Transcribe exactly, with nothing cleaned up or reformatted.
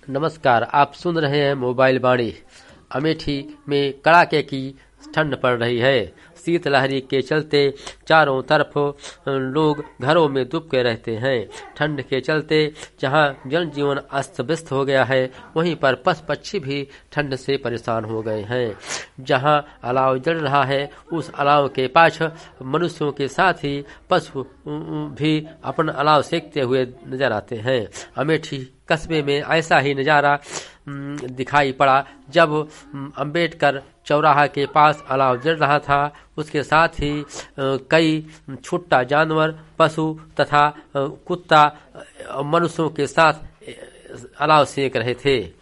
नमस्कार, आप सुन रहे हैं मोबाइल वाणी। अमेठी में कड़ाके की ठंड पड़ रही है। शीतलहरी के चलते चारों तरफ लोग घरों में दुब के रहते हैं। ठंड के चलते जहां जनजीवन अस्त व्यस्त हो गया है, वहीं पर पशु पक्षी भी ठंड से परेशान हो गए हैं। जहां अलाव जल रहा है, उस अलाव के पास मनुष्यों के साथ ही पशु भी अपना अलाव सेकते हुए नजर आते हैं। अमेठी कस्बे में ऐसा ही नजारा दिखाई पड़ा जब अंबेडकर चौराहा के पास अलाव जल रहा था। उसके साथ ही कई छुट्टा जानवर, पशु तथा कुत्ता मनुष्यों के साथ अलाव सेक रहे थे।